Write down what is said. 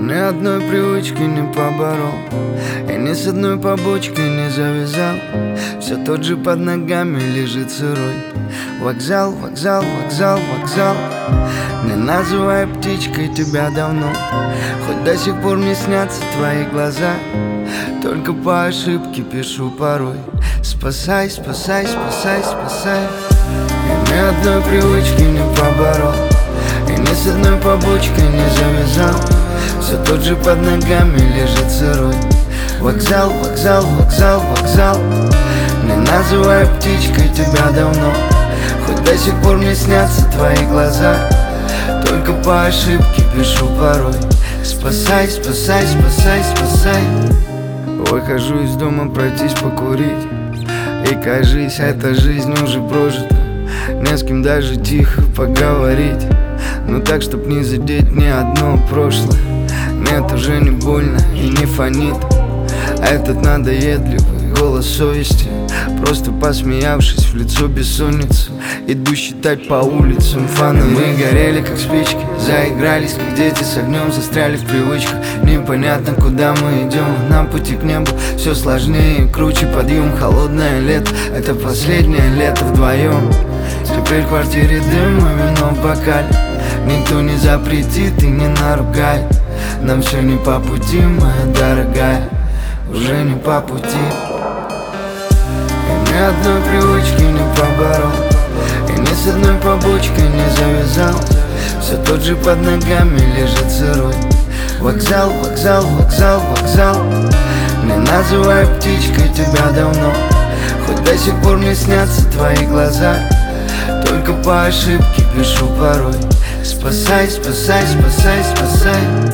Ни одной привычки не поборол, и ни с одной побочкой не завязал. Все тот же под ногами лежит сырой вокзал, вокзал, вокзал, вокзал. Не называй птичкой тебя давно, хоть до сих пор мне снятся твои глаза. Только по ошибке пишу порой: спасай, спасай, спасай, спасай. И ни одной привычки не поборол, и ни с одной побочкой не завязал. Все тот же под ногами лежит сырой вокзал, вокзал, вокзал, вокзал. Не называй птичкой тебя давно, хоть до сих пор мне снятся твои глаза. Только по ошибке пишу порой: спасай, спасай, спасай, спасай. Выхожу из дома пройтись покурить, и кажись, эта жизнь уже прожита. Не с кем даже тихо поговорить, ну так, чтоб не задеть ни одно прошлое. Нет, уже не больно и не фонит этот надоедливый голос совести. Просто посмеявшись в лицо бессонницу, иду считать по улицам фонари. Мы горели как спички, заигрались как дети с огнем, застряли в привычках. Непонятно, куда мы идем, на пути к небу все сложнее и круче. Подъем, холодное лето, это последнее лето вдвоем. Теперь в квартире дым и вино в бокале. Никто не запретит и не наругает. Нам все не по пути, моя дорогая, уже не по пути. И ни одной привычки не поборол, и ни с одной побочкой не завязал. Все тот же под ногами лежит сырой вокзал, вокзал, вокзал, вокзал. Не называй птичкой тебя давно, хоть до сих пор мне снятся твои глаза. Только по ошибке пишу порой: спасай, спасай, спасай, спасай.